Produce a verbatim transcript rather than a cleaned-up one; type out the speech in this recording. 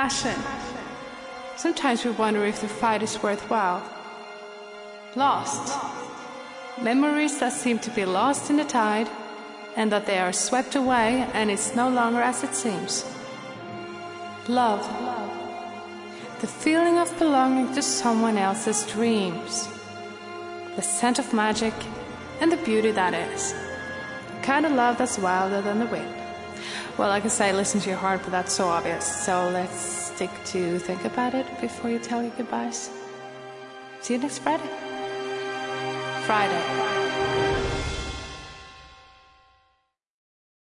passion. Sometimes we wonder if the fight is worthwhile. Lost. Memories that seem to be lost in the tide, and that they are swept away and it's no longer as it seems. Love. The feeling of belonging to someone else's dreams. The scent of magic and the beauty that is. The kind of love that's wilder than the wind. Well, I can say listen to your heart, but that's so obvious. So let's stick to think about it before you tell your goodbyes. See you next Friday. Friday.